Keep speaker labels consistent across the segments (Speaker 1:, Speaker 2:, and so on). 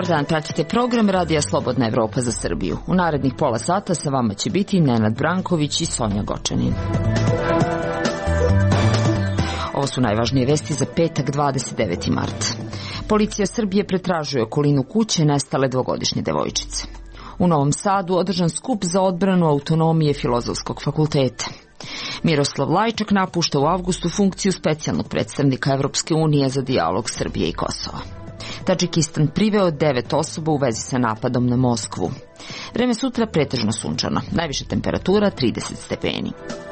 Speaker 1: dan, pratite program Radija Slobodna Evropa za Srbiju. U narednih pola sata sa vama će biti Nenad Branković i Sonja Gočanin. Ovo su najvažnije vesti za petak 29. mart. Policija Srbije pretražuje okolinu kuće nestale dvogodišnje devojčice. U Novom Sadu održan skup za odbranu autonomije Filozofskog fakulteta. Miroslav Lajčak napušta u avgustu funkciju specijalnog predstavnika Evropske unije za dijalog Srbije i Kosova. Tadžikistan priveo 9 osoba u vezi sa napadom na Moskvu. Vreme sutra pretežno sunčano, najviša temperatura 30 stepeni.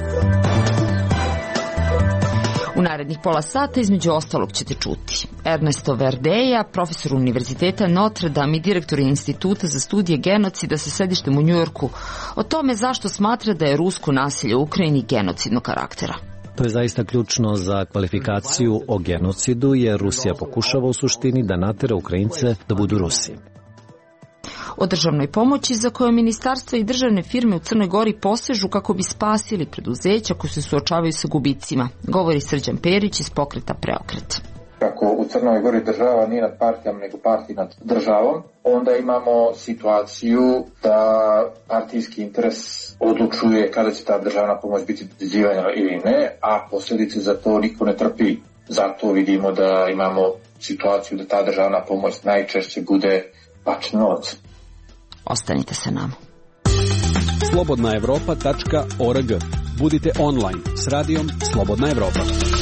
Speaker 1: U narednih pola sata između ostalog ćete čuti Ernesto Verdeja, profesor Univerziteta Notre Dame i direktor Instituta za studije genocida sa sedištem u Njujorku, o tome zašto smatra da je rusko nasilje u Ukrajini genocidnog karaktera.
Speaker 2: To je zaista ključno za kvalifikaciju o genocidu, jer Rusija pokušava u suštini da natera Ukrajince da budu Rusi.
Speaker 1: O državnoj pomoći za koje ministarstva i državne firme u Crnoj Gori posežu kako bi spasili preduzeća koji se suočavaju sa gubicima, govori Srđan Perić iz pokreta Preokret.
Speaker 3: Kako u Crnoj Gori država nije nad partijama nego partija nad državom, onda imamo situaciju da partijski interes odlučuje kada će ta državna pomoć biti dodjeljivana ili ne, a posljedice za to niko ne trpi. Zato vidimo da imamo situaciju da ta državna pomoć najčešće bude bačen novac.
Speaker 1: Ostanite sa nama.
Speaker 4: slobodnaevropa.org. Budite online s radijom Slobodna Evropa.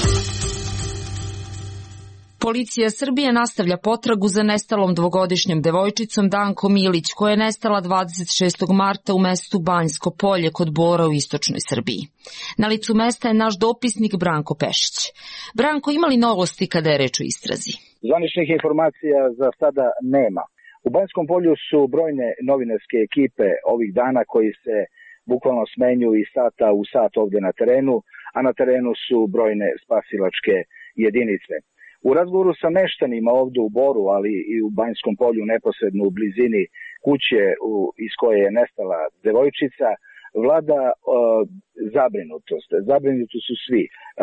Speaker 1: Policija Srbije nastavlja potragu za nestalom dvogodišnjom devojčicom Danko Milić, koja je nestala 26. marta u mestu Banjsko Polje kod Bora u istočnoj Srbiji. Na licu mesta je naš dopisnik Branko Pešić. Branko, ima li novosti kada je reč o istrazi?
Speaker 5: Zvaničnih informacija za sada nema. U Banjskom Polju su brojne novinarske ekipe ovih dana koji se bukvalno smenjuju iz sata u sat ovde na terenu, a na terenu su brojne spasilačke jedinice. U razgovoru sa meštanima ovde u Boru, ali i u Banjskom Polju neposredno u blizini kuće iz koje je nestala devojčica, vlada zabrinutost. Zabrinuti su svi.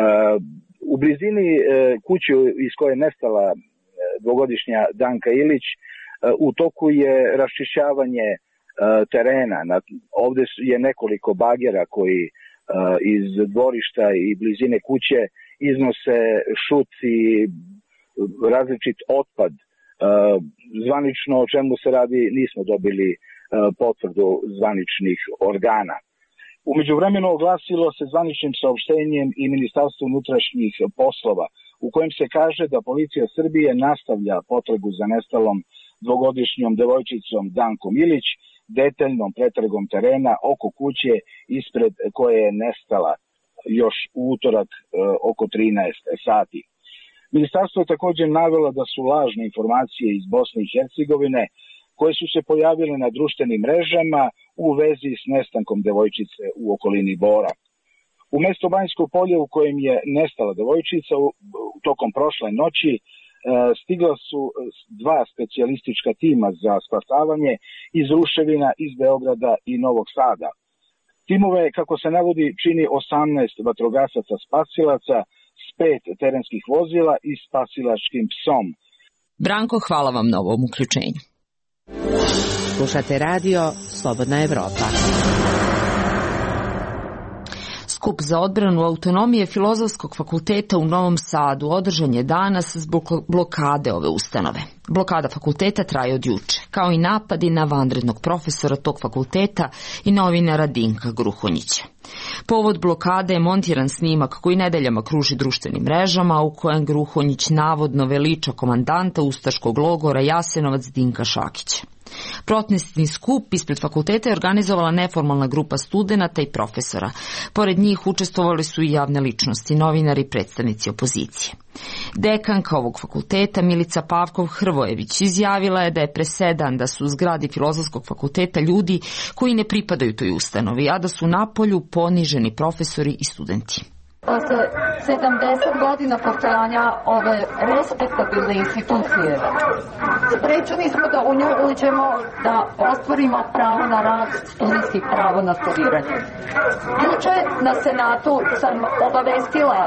Speaker 5: U blizini kuće iz koje je nestala dvogodišnja Danka Ilić, u toku je raščišćavanje terena. Ovde je nekoliko bagera koji iz dvorišta i blizine kuće iznose šut i različit otpad. Zvanično o čemu se radi nismo dobili potvrdu zvaničnih organa. U međuvremenu oglasilo se zvaničnim saopštenjem i Ministarstvo unutrašnjih poslova u kojem se kaže da policija Srbije nastavlja potragu za nestalom dvogodišnjom devojčicom Dankom Ilić detaljnom pretragom terena oko kuće ispred koje je nestala još u utorak oko 13 sati. Ministarstvo je također navelo da su lažne informacije iz Bosne i Hercegovine koje su se pojavile na društvenim mrežama u vezi s nestankom devojčice u okolini Bora. U mesto Banjsko Polje u kojem je nestala devojčica tokom prošle noći stigla su 2 specijalistička tima za spasavanje iz ruševina iz Beograda i Novog Sada. Timove, kako se navodi, čini 18 vatrogasaca spasilaca s 5 terenskih vozila i spasilačkim psom.
Speaker 1: Branko, hvala vam na ovom uključenju.
Speaker 6: Slušate radio Slobodna Evropa.
Speaker 1: Skup za odbranu autonomije Filozofskog fakulteta u Novom Sadu održan je danas zbog blokade ove ustanove. Blokada fakulteta traje od juče, kao i napadi na vanrednog profesora tog fakulteta i novinara Dinka Gruhonjića. Povod blokade je montiran snimak koji nedeljama kruži društvenim mrežama u kojem Gruhonjić navodno veliča komandanta ustaškog logora Jasenovac Dinka Šakića. Protestni skup ispred fakulteta je organizovala neformalna grupa studenata i profesora. Pored njih učestvovali su i javne ličnosti, novinari i predstavnici opozicije. Dekanka ovog fakulteta Milica Pavkov-Hrvojević izjavila je da je presedan da su u zgradi Filozofskog fakulteta ljudi koji ne pripadaju toj ustanovi, a da su napolju poniženi profesori i studenti.
Speaker 7: Posle 70 godina postojanja ove respektabilne institucije, sprečeni smo da u nju uđemo, da ostvarimo pravo na rad, studentski pravo na studiranje. Juče na Senatu sam obavestila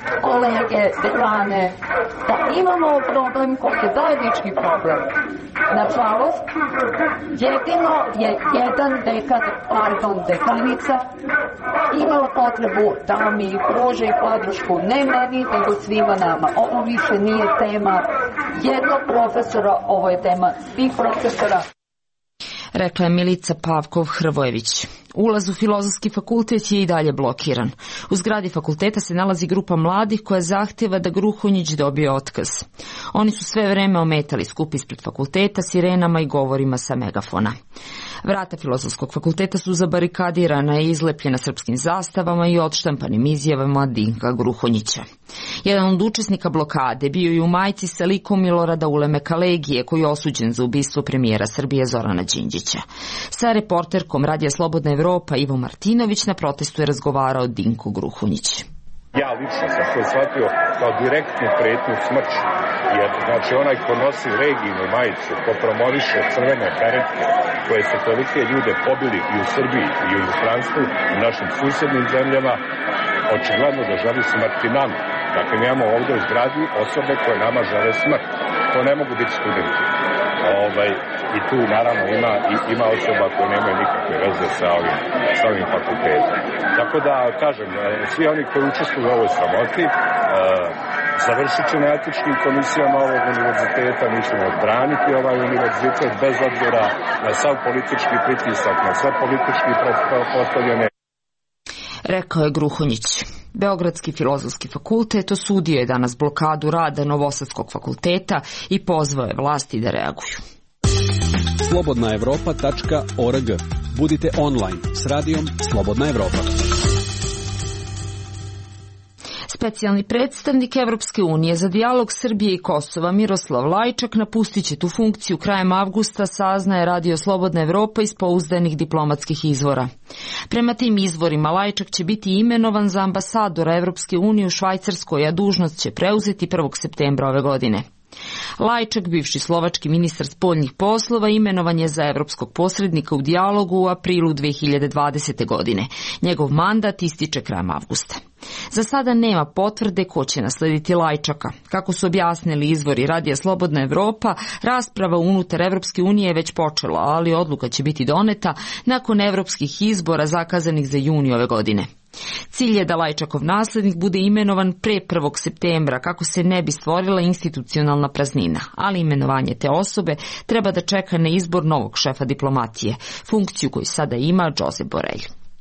Speaker 7: kolege, dekane, da imamo problem koji je zajednički problem. Nažalost, jedino je jedan dekanica imala potrebu da mi pruži podršku ne meni, nego svima nama. Ovo više nije tema jednog profesora, ovo je tema svih profesora.
Speaker 1: Rekla je Milica Pavkov-Hrvojević. Ulaz u Filozofski fakultet je i dalje blokiran. U zgradi fakulteta se nalazi grupa mladih koja zahtjeva da Gruhonjić dobije otkaz. Oni su sve vreme ometali skup ispred fakulteta sirenama i govorima sa megafona. Vrata Filozofskog fakulteta su zabarikadirana i izlepljena srpskim zastavama i odštampanim izjavama Dinka Gruhonjića. Jedan od učesnika blokade bio je u majici sa likom Milorada Ulemeka Legije, koji je osuđen za ubistvo premijera Srbije Zorana Đinđića. Sa reporterkom Radija Slobodna Evropa Ivo Martinović na protestu je razgovarao Dinko Gruhonjić.
Speaker 8: Ja lično sam to shvatio kao direktnu pretnju smrću, jer znači onaj ko nosi Legijinu majicu, ko promoviše crvene beretke koje su tolike ljude pobili i u Srbiji i u inostranstvu, u našim susjednim zemljama, očigledno da želi smrti nama. Dakle, mi imamo ovdje u zgradi osobe koje nama žele smrt. To ne mogu biti studenti. I tu naravno ima osoba koje nemaju nikakve veze sa ovim fakultetom. Tako da, kažem, svi oni koji učestvuju u ovoj sramoti završit će na etičkim komisijama ovog univerziteta, mi ćemo odbraniti ovaj univerzitet bez obzira na sav politički pritisak, na sve politički postavljene.
Speaker 1: Rekao je Gruhonjić. Beogradski filozofski fakultet osudio je danas blokadu rada Novosadskog fakulteta i pozvao je vlasti da reaguju.
Speaker 4: slobodnaevropa.org. Budite online s radijom Slobodna Evropa.
Speaker 1: Specijalni predstavnik Evropske unije za dijalog Srbije i Kosova Miroslav Lajčak napustit će tu funkciju krajem avgusta, saznaje Radio Slobodna Evropa iz pouzdanih diplomatskih izvora. Prema tim izvorima Lajčak će biti imenovan za ambasadora Evropske unije u Švajcarskoj, a dužnost će preuzeti 1. septembra ove godine. Lajčak, bivši slovački ministar spoljnih poslova, imenovan je za evropskog posrednika u dijalogu u aprilu 2020. godine. Njegov mandat ističe krajem avgusta. Za sada nema potvrde ko će naslediti Lajčaka. Kako su objasnili izvori Radija Slobodna Evropa, rasprava unutar Evropske unije je već počela, ali odluka će biti doneta nakon evropskih izbora zakazanih za juni ove godine. Cilj je da Lajčakov naslednik bude imenovan pre 1. septembra kako se ne bi stvorila institucionalna praznina, ali imenovanje te osobe treba da čeka na izbor novog šefa diplomatije, funkciju koju sada ima Josep Borrell.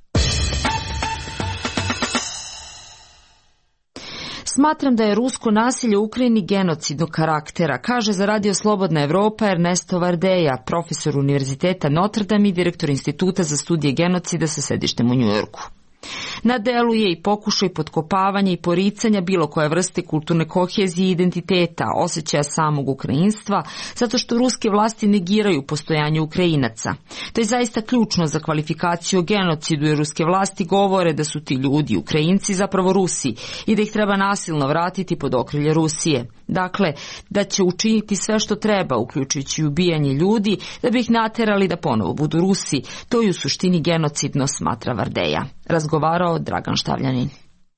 Speaker 1: Smatram da je rusko nasilje u Ukrajini genocidnog karaktera, kaže za Radio Slobodna Evropa Ernesto Vardeja, profesor Univerziteta Notre Dame i direktor Instituta za studije genocida sa sedištem u Njujorku. Na delu je i pokušaj potkopavanja i poricanja bilo koje vrste kulturne kohezije i identiteta, osjećaja samog ukrajinstva, zato što ruske vlasti negiraju postojanje Ukrajinaca. To je zaista ključno za kvalifikaciju o genocidu, jer ruske vlasti govore da su ti ljudi, Ukrajinci, zapravo Rusi i da ih treba nasilno vratiti pod okrilje Rusije. Dakle, da će učiniti sve što treba, uključujući ubijanje ljudi, da bi ih naterali da ponovo budu Rusi. To je u suštini genocidno, smatra Vardeja. Razgovarao Dragan Štavljanin.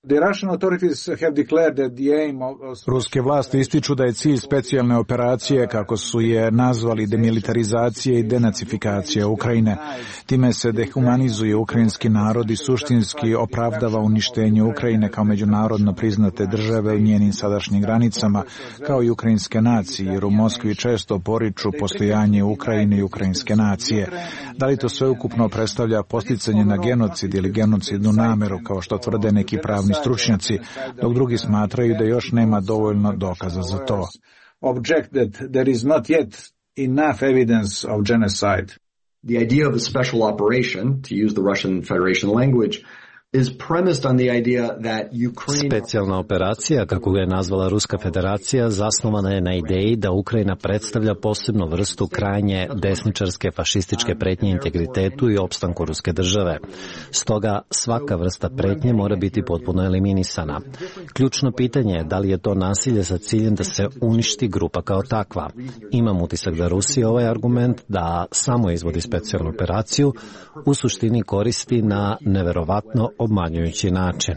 Speaker 9: Ruske vlasti ističu da je cilj specijalne operacije, kako su je nazvali, demilitarizacije i denacifikacija Ukrajine. Time se dehumanizuje ukrajinski narod i suštinski opravdava uništenje Ukrajine kao međunarodno priznate države u njenim sadašnjim granicama, kao i ukrajinske nacije, jer u Moskvi često poriču postojanje Ukrajine i ukrajinske nacije. Da li to sveukupno predstavlja posticanje na genocid ili genocidnu nameru, kao što tvrde neki pravni stručnjaci, dok drugi smatraju da još nema dovoljno dokaza za to.
Speaker 10: Object that there is not yet enough evidence of genocide.
Speaker 11: The idea of a special operation, to use the Russian Federation language, is premised on the idea that Ukraine...
Speaker 2: Specijalna operacija, kako ga je nazvala Ruska federacija, zasnovana je na ideji da Ukrajina predstavlja posebnu vrstu krajnje desničarske fašističke pretnje integritetu i opstanku ruske države. Stoga svaka vrsta pretnje mora biti potpuno eliminisana. Ključno pitanje je da li je to nasilje sa ciljem da se uništi grupa kao takva. Imam utisak da Rusija ovaj argument da samo izvodi specijalnu operaciju u suštini koristi na neverovatno obmanjujući način.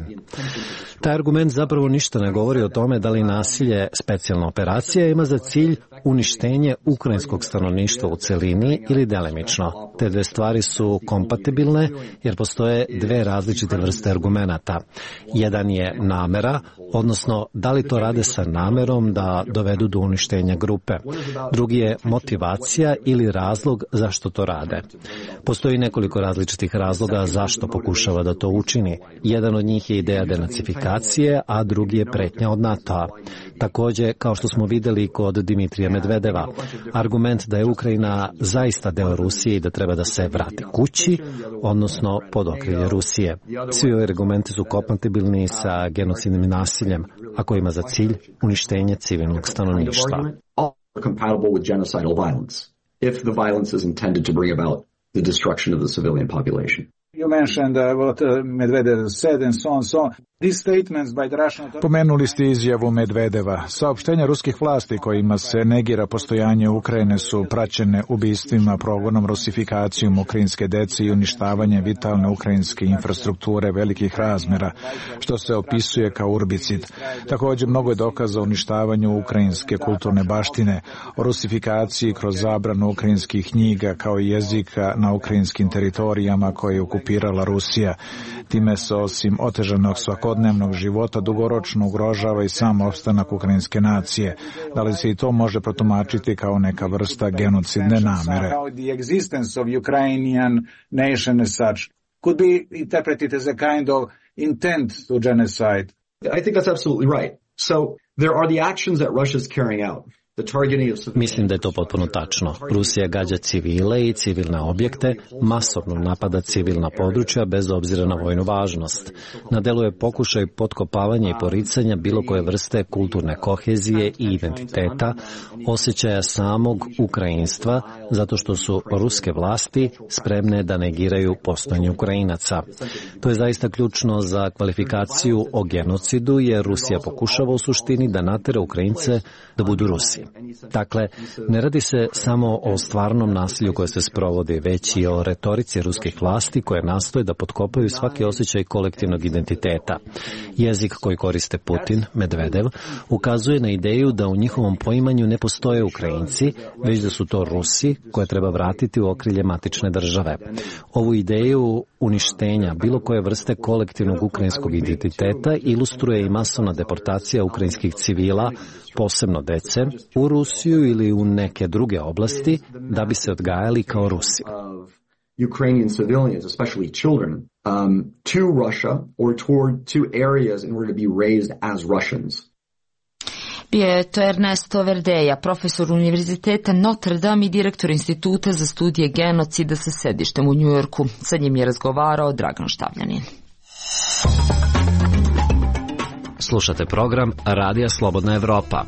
Speaker 2: Taj argument zapravo ništa ne govori o tome da li nasilje specijalna operacija ima za cilj uništenje ukrajinskog stanovništva u celini ili delimično. Te dve stvari su kompatibilne jer postoje dve različite vrste argumenata. Jedan je namera, odnosno da li to rade sa namerom da dovedu do uništenja grupe. Drugi je motivacija ili razlog zašto to rade. Postoji nekoliko različitih razloga zašto pokušava da to učini. Jedan od njih je ideja denacifikacije, a drugi je pretnja od NATO-a. Takođe, kao što smo videli kod Dimitrija Medvedeva, argument da je Ukrajina zaista deo Rusije i da treba da se vrati kući, odnosno pod okrilje Rusije. Svi ovi argumenti su kompatibilni sa genocidnim nasiljem, a koji ima za cilj uništenje civilnog stanovništva.
Speaker 11: Compatible with genocidal violence, if the violence is intended to bring about the destruction of the civilian population.
Speaker 10: You mentioned what Medvedev said and so on. These statements by the Russian...
Speaker 9: Pomenuli ste izjavu Medvedeva. Saopštenja ruskih vlasti kojima se negira postojanje Ukrajine su praćene ubistvima, progonom, rusifikacijom ukrajinske dece i uništavanjem vitalne ukrajinske infrastrukture velikih razmera, što se opisuje kao urbicid. Također mnogo je dokaza o uništavanju ukrajinske kulturne baštine, o rusifikaciji kroz zabranu ukrajinskih knjiga kao i jezika na ukrajinskim teritorijama koje je okupirala Rusija. Time se osim otežanog svakodnevnog života dugoročno ugrožava i sam opstanak ukrajinske nacije. Da li se i to može protumačiti kao neka vrsta genocidne namere?
Speaker 10: The existence of Ukrainian nation as such could be interpreted as a kind of intent to genocide.
Speaker 11: I think that's absolutely right. So there are the actions that Russia is carrying out.
Speaker 2: Mislim da je to potpuno tačno. Rusija gađa civile i civilne objekte, masovno napada civilna područja bez obzira na vojnu važnost. Na delu je pokušaj potkopavanja i poricanja bilo koje vrste kulturne kohezije i identiteta, osjećaja samog ukrajinstva, zato što su ruske vlasti spremne da negiraju postojanje Ukrajinaca. To je zaista ključno za kvalifikaciju o genocidu, jer Rusija pokušava u suštini da natera Ukrajince da budu Rusi. Dakle, ne radi se samo o stvarnom nasilju koje se sprovodi, već i o retorici ruskih vlasti koje nastoje da potkopaju svaki osjećaj kolektivnog identiteta. Jezik koji koriste Putin, Medvedev, ukazuje na ideju da u njihovom poimanju ne postoje Ukrajinci, već da su to Rusi koje treba vratiti u okrilje matične države. Ovu ideju uništenja bilo koje vrste kolektivnog ukrajinskog identiteta ilustruje i masovna deportacija ukrajinskih civila, posebno dece, u Rusiju ili u neke druge oblasti da bi se odgajali kao Rusi.
Speaker 11: Ukrainian civilians, especially children, to Russia or to areas in order to be raised as Russians.
Speaker 1: Bio je to Ernesto Verdeja, profesor Univerziteta Notre Dame i direktor Instituta za studije genocida sa sedištem u Njujorku. Sa njim je razgovarao Dragan Štavljanin.
Speaker 2: Slušate program Radija Slobodna Evropa.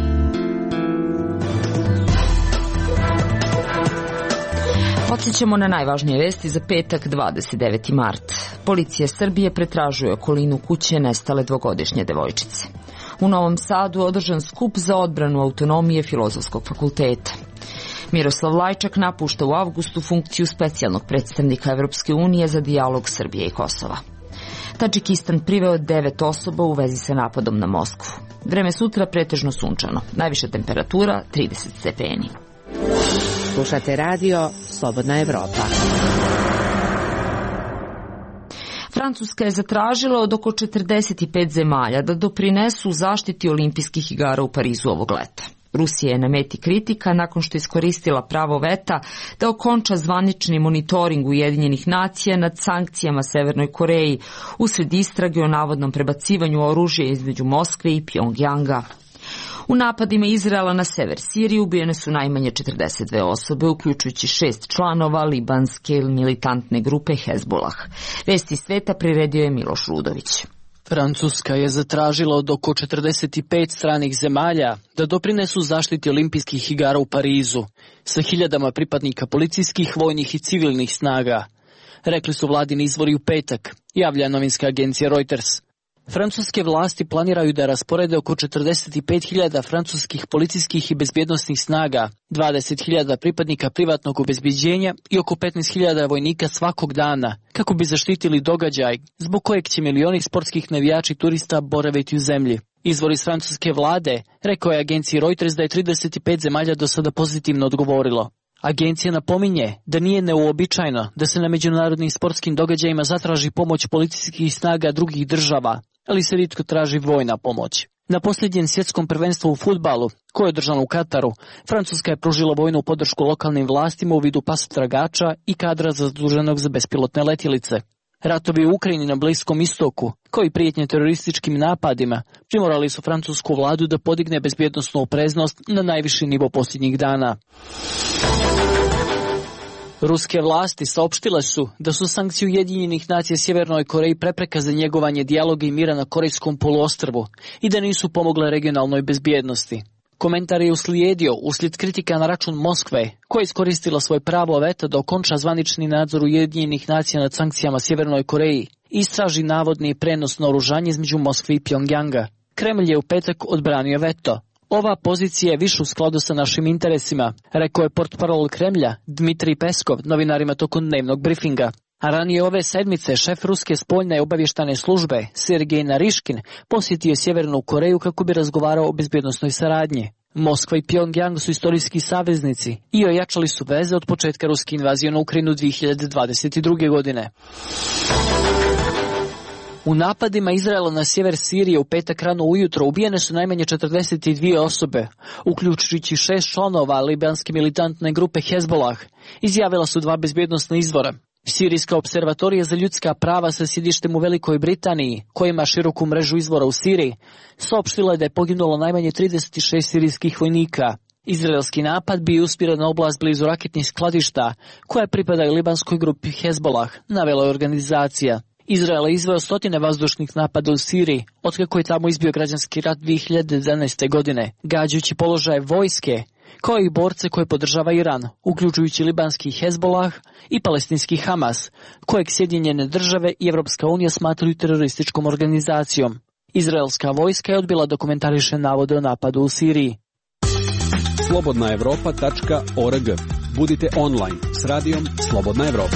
Speaker 1: Podsjećamo na najvažnije vesti za petak 29. mart. Policija Srbije pretražuje okolinu kuće nestale dvogodišnje devojčice. U Novom Sadu održan skup za odbranu autonomije Filozofskog fakulteta. Miroslav Lajčak napušta u avgustu funkciju specijalnog predstavnika Evropske unije za dijalog Srbije i Kosova. Tadžikistan priveo 9 osoba u vezi sa napadom na Moskvu. Vreme sutra pretežno sunčano. Najviša temperatura 30 stepeni.
Speaker 6: Slušate radio Slobodna Evropa.
Speaker 1: Francuska je zatražila od oko 45 zemalja da doprinesu zaštiti olimpijskih igara u Parizu ovog leta. Rusija je na meti kritika nakon što je iskoristila pravo veta da okonča zvanični monitoring Ujedinjenih nacija nad sankcijama Severnoj Koreji usred istrage o navodnom prebacivanju oružja između Moskve i Pjongjanga. U napadima Izraela na sever Sirije ubijene su najmanje 42 osobe, uključujući 6 članova libanske militantne grupe Hezbollah. Vesti sveta priredio je Miloš Rudović.
Speaker 12: Francuska je zatražila od oko 45 stranih zemalja da doprinesu zaštiti olimpijskih igara u Parizu sa hiljadama pripadnika policijskih, vojnih i civilnih snaga. Rekli su vladini izvori u petak, javlja novinska agencija Reuters. Francuske vlasti planiraju da rasporede oko 45.000 francuskih policijskih i bezbjednosnih snaga, 20.000 pripadnika privatnog obezbeđenja i oko 15.000 vojnika svakog dana, kako bi zaštitili događaj zbog kojeg će milioni sportskih navijača i turista boraviti u zemlji. Izvor iz francuske vlade rekao je agenciji Reuters da je 35 zemalja do sada pozitivno odgovorilo. Agencija napominje da nije neuobičajeno da se na međunarodnim sportskim događajima zatraži pomoć policijskih snaga drugih država, ali se rijetko traži vojna pomoć. Na posljednjem svjetskom prvenstvu u fudbalu, koje je održano u Kataru, Francuska je pružila vojnu podršku lokalnim vlastima u vidu pasotragača i kadra zaduženog za bespilotne letjelice. Ratovi u Ukrajini na Bliskom istoku, kao i prijetnje terorističkim napadima, primorali su francusku vladu da podigne bezbjednosnu opreznost na najviši nivo posljednjih dana. Ruske vlasti saopštile su da su sankcije Ujedinjenih nacija Sjevernoj Koreji prepreka za njegovanje dijaloga i mira na Korejskom poluostrvu i da nisu pomogle regionalnoj bezbjednosti. Komentar je uslijedio uslijed kritika na račun Moskve, koja je iskoristila svoj pravo veta da okonča zvanični nadzor Ujedinjenih nacija nad sankcijama Sjevernoj Koreji i istraži navodni prenos naoružanja između Moskve i Pjongjanga. Kremlj je u petak odbranio veto. Ova pozicija je više u skladu sa našim interesima, rekao je portparol Kremlja Dmitrij Peskov novinarima tokom dnevnog brifinga. A ranije ove sedmice šef ruske spoljne i obavještajne službe Sergej Nariškin posjetio Sjevernu Koreju kako bi razgovarao o bezbjednosnoj saradnji. Moskva i Pjongjang su istorijski saveznici i ojačali su veze od početka ruske invazije na Ukrajinu 2022. godine. U napadima Izraela na sjever Sirije u petak rano ujutro ubijene su najmanje 42 osobe, uključujući 6 članova libanske militantne grupe Hezbollah, izjavila su 2 bezbjednosna izvora. Sirijska observatorija za ljudska prava sa sjedištem u Velikoj Britaniji, koja ima široku mrežu izvora u Siriji, saopštila je da je poginulo najmanje 36 sirijskih vojnika. Izraelski napad bio usmjeren na oblast blizu raketnih skladišta, koja pripadaju libanskoj grupi Hezbollah, navela je organizacija. Izrael je izveo stotine vazdušnih napada u Siriji, otkako je tamo izbio građanski rat 2011. godine, gađajući položaje vojske, kao i borce koje podržava Iran, uključujući libanski Hezbollah i palestinski Hamas, kojeg Sjedinjene države i Evropska unija smatraju terorističkom organizacijom. Izraelska vojska je odbila da komentariše navode o napadu u Siriji.
Speaker 4: slobodnaevropa.org. Budite online s radijom Slobodna Evropa.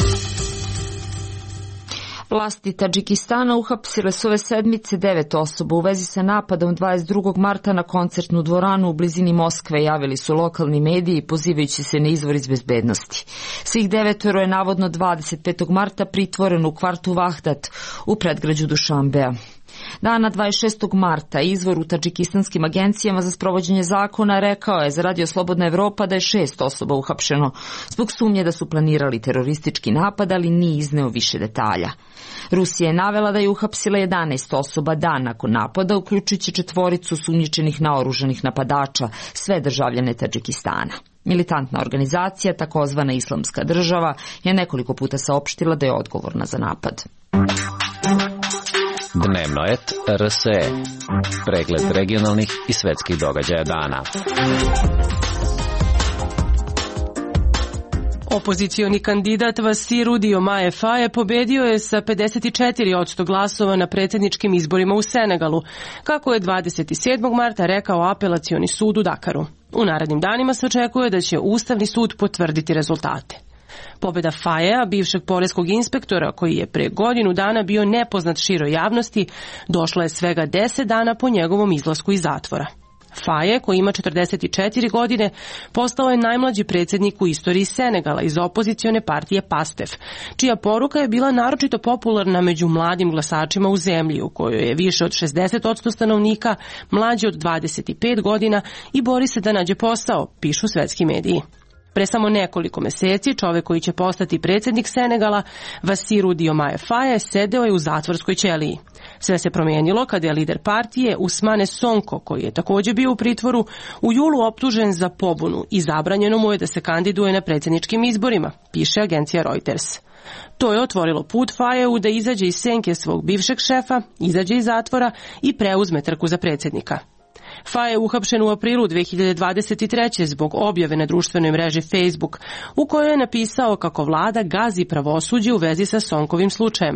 Speaker 1: Vlasti Tadžikistana uhapsile su ove sedmice 9 osoba u vezi sa napadom 22. marta na koncertnu dvoranu u blizini Moskve, javili su lokalni mediji pozivajući se na izvor iz bezbednosti. Svih 9 je navodno 25. marta pritvoreno u kvartu Vahdat u predgrađu Dušanbea. Dana 26. marta izvor u tadžikistanskim agencijama za sprovođenje zakona rekao je za Radio Slobodna Evropa da je 6 osoba uhapšeno zbog sumnje da su planirali teroristički napad, ali nije izneo više detalja. Rusija je navela da je uhapsila 11 osoba dan nakon napada, uključujući 4 sumnjičenih naoružanih napadača, sve državljane Tadžikistana. Militantna organizacija, takozvana Islamska država, je nekoliko puta saopštila da je odgovorna za napad.
Speaker 2: Dnevno et RSE. Pregled regionalnih i svetskih događaja dana.
Speaker 13: Opozicioni kandidat Vassirou Diomaye Faye pobedio je sa 54% glasova na predsjedničkim izborima u Senegalu, kako je 27. marta rekao apelacioni sud u Dakaru. U narednim danima se očekuje da će Ustavni sud potvrditi rezultate. Pobjeda Fayea, bivšeg poreskog inspektora koji je pre godinu dana bio nepoznat široj javnosti, došla je svega 10 dana po njegovom izlasku iz zatvora. Faye, koji ima 44 godine, postao je najmlađi predsjednik u istoriji Senegala iz opozicione partije PASTEF, čija poruka je bila naročito popularna među mladim glasačima u zemlji, u kojoj je više od 60% stanovnika mlađe od 25 godina i bori se da nađe posao, pišu svetski mediji. Pre samo nekoliko meseci čovjek koji će postati predsjednik Senegala, Vassirou Diomaye Faye, sedeo je u zatvorskoj ćeliji. Sve se promijenilo kada je lider partije Ousmane Sonko, koji je također bio u pritvoru, u julu optužen za pobunu i zabranjeno mu je da se kandiduje na predsjedničkim izborima, piše agencija Reuters. To je otvorilo put Fayeu da izađe iz senke svog bivšeg šefa, izađe iz zatvora i preuzme trku za predsjednika. Faye je uhapšen u aprilu 2023. zbog objave na društvenoj mreži Facebook, u kojoj je napisao kako vlada gazi pravosuđe u vezi sa Sonkovim slučajem.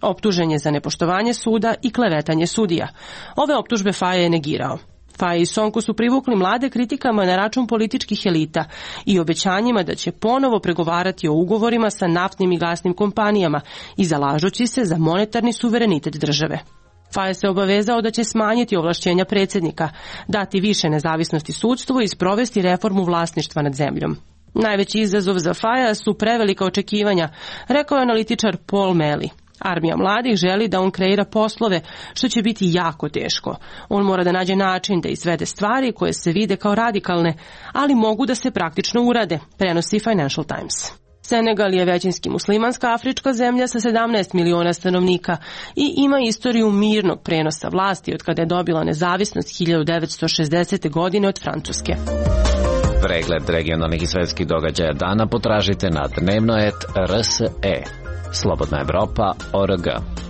Speaker 13: Optužen je za nepoštovanje suda i klevetanje sudija. Ove optužbe Faje je negirao. Faje i Sonko su privukli mlade kritikama na račun političkih elita i obećanjima da će ponovo pregovarati o ugovorima sa naftnim i gasnim kompanijama i zalažući se za monetarni suverenitet države. Faje se obavezao da će smanjiti ovlašćenja predsjednika, dati više nezavisnosti sudstvu i sprovesti reformu vlasništva nad zemljom. Najveći izazov za Faja su prevelika očekivanja, rekao je analitičar Paul Meli. Armija mladih želi da on kreira poslove, što će biti jako teško. On mora da nađe način da izvede stvari koje se vide kao radikalne, ali mogu da se praktično urade, prenosi Financial Times. Senegal je većinski muslimanska afrička zemlja sa 17 miliona stanovnika i ima istoriju mirnog prenosa vlasti od kada je dobila nezavisnost 1960. godine od Francuske.
Speaker 2: Pregled regionalnih i svetskih događaja dana potražite na dnevnoet.rse. Slobodna Evropa.org.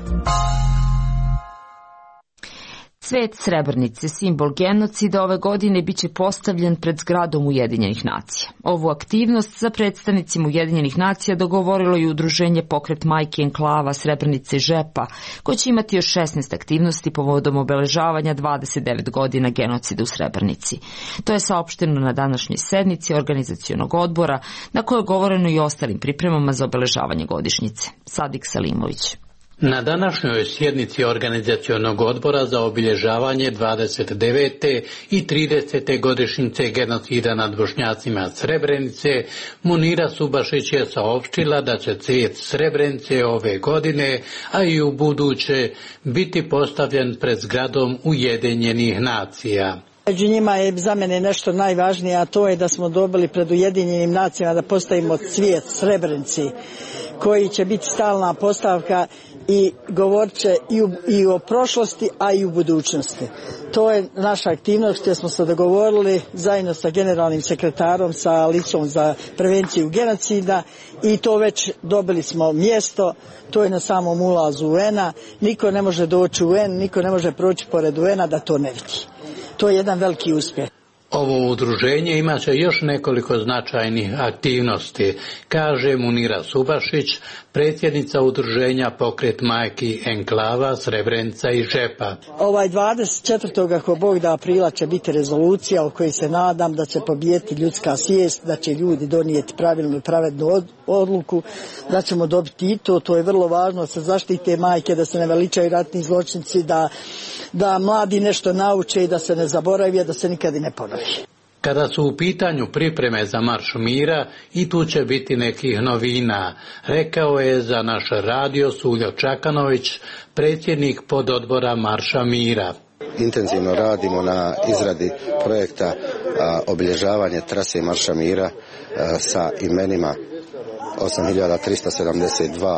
Speaker 1: Cvet Srebrenice, simbol genocida, ove godine biće postavljen pred zgradom Ujedinjenih nacija. Ovu aktivnost sa predstavnicima Ujedinjenih nacija dogovorilo i udruženje Pokret majki enklava Srebrenice i Žepa, koje će imati još 16 aktivnosti povodom obeležavanja 29 godina genocida u Srebrenici. To je saopšteno na današnjoj sednici organizacionog odbora, na kojoj je govoreno i o ostalim pripremama za obeležavanje godišnjice. Sadik Salimović.
Speaker 14: Na današnjoj sjednici organizacionog odbora za obilježavanje 29. i 30. godišnjice genocida nad Bošnjacima Srebrenice, Munira Subašić je saopštila da će cvijet Srebrenice ove godine, a i u buduće, biti postavljen pred zgradom Ujedinjenih nacija.
Speaker 15: Među njima je za mene nešto najvažnije, a to je da smo dobili pred Ujedinjenim nacijama da postavimo cvijet Srebrenici, koji će biti stalna postavka i govorit će i o prošlosti, a i u budućnosti. To je naša aktivnost gdje smo se dogovorili zajedno sa generalnim sekretarom, sa Licom za prevenciju genocida, i to već dobili smo mjesto. To je na samom ulazu UN-a. Niko ne može doći u UN, niko ne može proći pored UN-a da to ne vidi. To je jedan veliki uspjeh.
Speaker 14: Ovo udruženje ima će još nekoliko značajnih aktivnosti, kaže Munira Subašić, predsjednica udruženja Pokret majki enklava Srebrenica i Žepa.
Speaker 15: 24. ako Bog da aprila će biti rezolucija o kojoj se nadam da će pobijeti ljudska svijest, da će ljudi donijeti pravilnu i pravednu odluku, da ćemo dobiti i to je vrlo važno, da se zaštite majke, da se ne veličaju ratni zločinci, da mladi nešto nauče i da se ne zaboravi, da se nikad i ne ponovi.
Speaker 14: Kada su u pitanju pripreme za Marš mira, i tu će biti nekih novina, rekao je za naš radio Suljo Čakanović, predsjednik pododbora Marša mira.
Speaker 16: Intenzivno radimo na izradi projekta obilježavanje trase Marša mira sa imenima 8372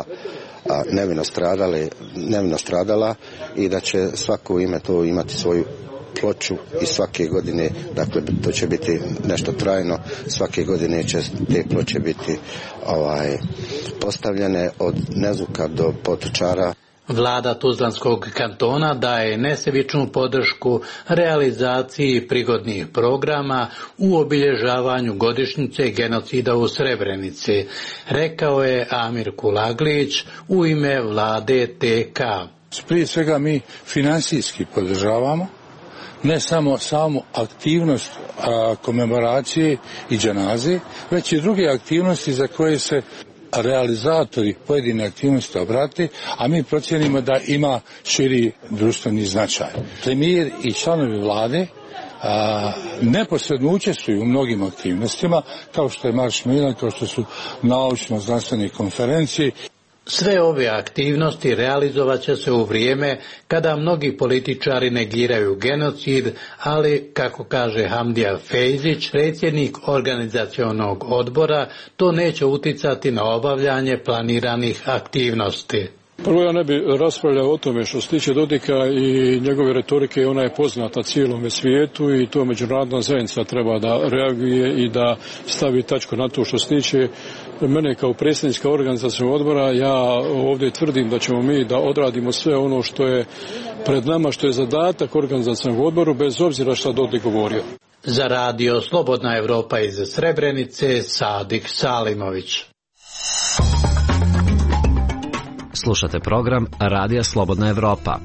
Speaker 16: nevino stradala, i da će svako ime to imati svoju ploču i svake godine, dakle to će biti nešto trajno, svake godine će te ploče biti postavljene od Nezuka do Potočara.
Speaker 14: Vlada Tuzlanskog kantona daje nesebičnu podršku realizaciji prigodnih programa u obilježavanju godišnjice genocida u Srebrenici, rekao je Amir Kulaglić u ime vlade TK.
Speaker 17: Prije svega mi finansijski podržavamo, ne samo samu aktivnost komemoracije i dženaze, već i druge aktivnosti za koje se realizatori pojedine aktivnosti obrate, a mi procjenimo da ima širi društveni značaj. Premijer i članovi vlade neposredno učestvuju u mnogim aktivnostima, kao što je Marš mira, kao što su naučno-znanstvene konferencije.
Speaker 14: Sve ove aktivnosti realizovat će se u vrijeme kada mnogi političari negiraju genocid, ali, kako kaže Hamdija Fejzić, predsjednik organizacionog odbora, to neće uticati na obavljanje planiranih aktivnosti.
Speaker 18: Prvo, ja ne bi raspravljao o tome. Što se tiče Dodika i njegove retorike, ona je poznata cijelome svijetu i to međunarodna zajednica treba da reaguje i da stavi tačku na to. Što se tiče mene kao predsjednika organizacionog odbora, ja ovdje tvrdim da ćemo mi da odradimo sve ono što je pred nama, što je zadatak organizacionog odboru, bez obzira šta Dodik govorio.
Speaker 14: Za radio Slobodna Evropa iz Srebrenice, Sadik Salimović.
Speaker 2: Slušate program Radija Slobodna Evropa.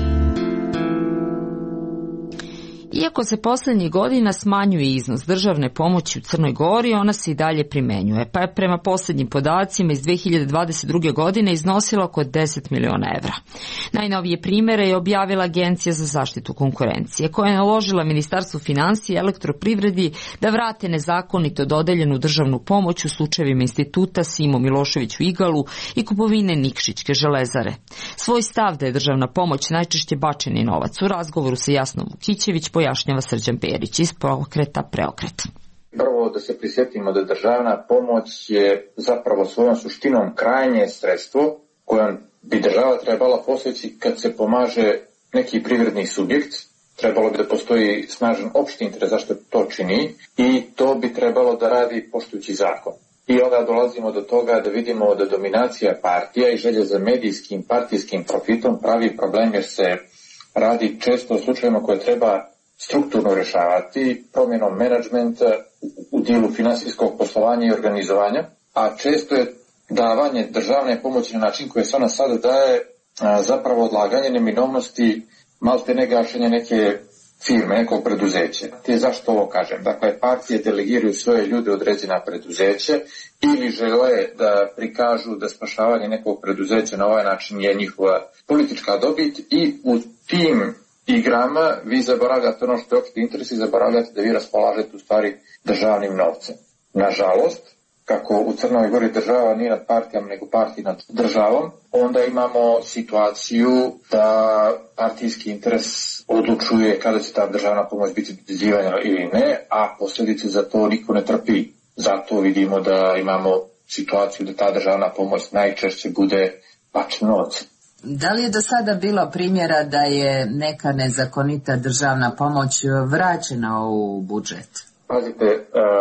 Speaker 1: Iako se poslednjih godina smanjuje iznos državne pomoći u Crnoj Gori, ona se i dalje primenjuje, pa je prema poslednjim podacima iz 2022. godine iznosila oko 10 miliona evra. Najnovije primere je objavila Agencija za zaštitu konkurencije, koja je naložila Ministarstvu finansija i elektroprivredi da vrate nezakonito dodeljenu državnu pomoć u slučajevima instituta Simo Milošević u Igalu i kupovine Nikšićke železare. Svoj stav da je državna pomoć najčešće bačeni novac u razgovoru sa Jasnom Vukićević pojašnjava Srđan Perić iz Pokreta Preokret.
Speaker 3: Prvo da se prisjetimo da državna pomoć je zapravo svojom suštinom krajnje sredstvo kojom bi država trebala poseći kad se pomaže neki privredni subjekt. Trebalo bi da postoji snažan opšti interes zašto to čini i to bi trebalo da radi poštujući zakon. I onda dolazimo do toga da vidimo da dominacija partija i želje za medijskim partijskim profitom pravi problem jer se radi često o slučajima koje treba strukturno rješavati promjenom menadžmenta u dijelu finansijskog poslovanja i organizovanja, a često je davanje državne pomoći na način koji se ona sada daje zapravo odlaganje neminovnosti malte ne gašenja neke firme, nekog preduzeća. Zašto ovo kažem? Dakle, partije delegiraju svoje ljude određena preduzeće ili žele da prikažu da spašavanje nekog preduzeća na ovaj način je njihova politička dobit i u tim igrama vi zaboravljate ono što je opšti interes i zaboravljate da vi raspolažete u stvari državnim novcem. Nažalost, kako u Crnoj Gori država nije nad partijama nego partija nad državom, onda imamo situaciju da partijski interes odlučuje kada će ta državna pomoć biti dodjeljivana ili ne, a posljedice za to niko ne trpi. Zato vidimo da imamo situaciju da ta državna pomoć najčešće bude bačen novac.
Speaker 19: Da li je do sada bilo primjera da je neka nezakonita državna pomoć vraćena u budžet?
Speaker 3: Pazite,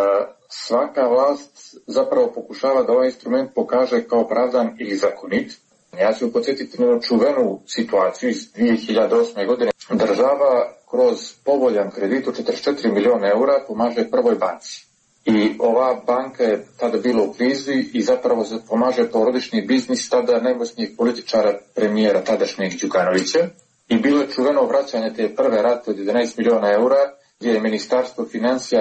Speaker 3: svaka vlast zapravo pokušava da ovaj instrument pokaže kao opravdan ili zakonit. Ja ću podsjetiti na čuvenu situaciju iz 2008. godine. Država kroz povoljan kredit od 44 miliona eura pomaže Prvoj banci. I ova banka je tada bila u krizi i zapravo pomaže porodični biznis tada najmoćnijeg političara premijera tadašnjeg Đukanovića. I bilo je čuveno vraćanje te prve rate od 11 miliona eura gdje je Ministarstvo financija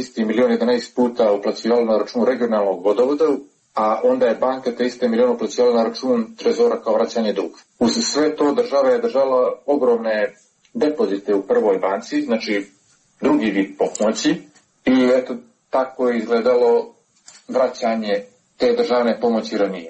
Speaker 3: 1,11 puta uplaćivalo na račun regionalnog vodovoda, a onda je banka te iste milione uplaćivala na račun trezora kao vraćanje duga. Uz sve to država je držala ogromne depozite u Prvoj banci, znači drugi vid pomoći i eto tako je izgledalo vraćanje te državne pomoći ranije.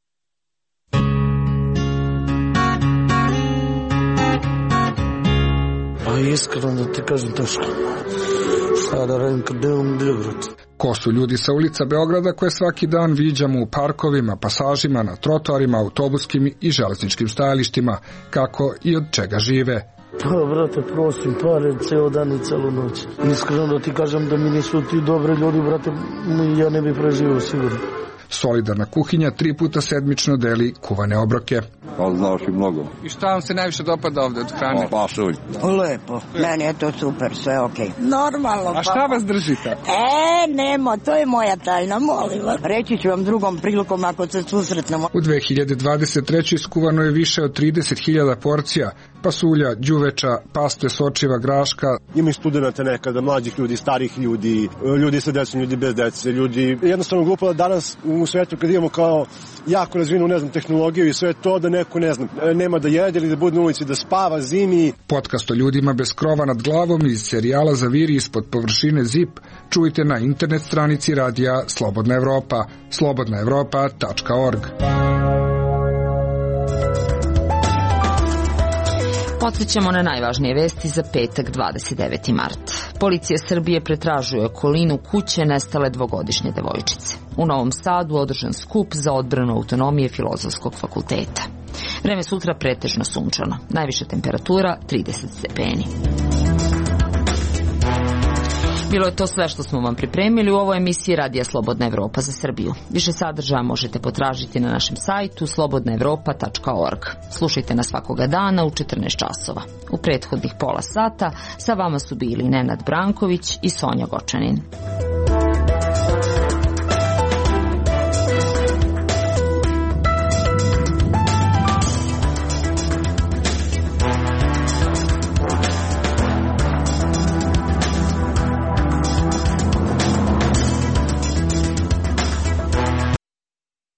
Speaker 20: Pa iskreno da ti kažem teško. Sada radim kad idem Beograd.
Speaker 21: Ko su ljudi sa ulica Beograda koje svaki dan viđamo u parkovima, pasažima, na trotoarima, autobuskim i železničkim stajalištima, kako i od čega žive?
Speaker 20: Pa, brate, prosim, pare ceo dan i celu noć. Iskreno da ti kažem da mi nisu ti dobri ljudi, brate, ja ne bi preživio sigurno.
Speaker 21: Solidarna kuhinja 3 puta sedmično deli kuvane obroke.
Speaker 22: Pa znaš i mnogo.
Speaker 21: I šta vam se najviše dopada ovde od hrane?
Speaker 22: Pasulj.
Speaker 23: Lepo, meni je to super, sve okej. Normalno.
Speaker 21: A šta vas držite?
Speaker 23: Nemo, to je moja tajna, molim vas. Reći ću vam drugom prilikom ako se susretnemo.
Speaker 21: U 2023. skuvano je više od 30.000 porcija pasulja, đuveča, paste, sočiva, graška.
Speaker 24: Ima i studenta nekada, mlađih ljudi, starih ljudi, ljudi sa decom, ljudi bez dece, ljudi. Jednostavno glupo da danas u svetu kad imamo kao jako razvinu, ne znam, tehnologiju i sve to da neko, ne znam, nema da jede ili da bude na ulici, da spava zimi.
Speaker 21: Podcast o ljudima bez krova nad glavom iz serijala Zaviri ispod površine ZIP čujte na internet stranici radija Slobodna Evropa, slobodnaevropa.org.
Speaker 1: Podsjećamo na najvažnije vesti za petak 29. mart. Policija Srbije pretražuje okolinu kuće nestale dvogodišnje devojčice. U Novom Sadu održan skup za odbranu autonomije Filozofskog fakulteta. Vreme sutra pretežno sunčano. Najviša temperatura 30 stepeni. Bilo je to sve što smo vam pripremili u ovoj emisiji Radija Slobodna Evropa za Srbiju. Više sadržaja možete potražiti na našem sajtu slobodnaevropa.org. Slušajte nas svakoga dana u 14 časova. U prethodnih pola sata sa vama su bili Nenad Branković i Sonja Gočanin.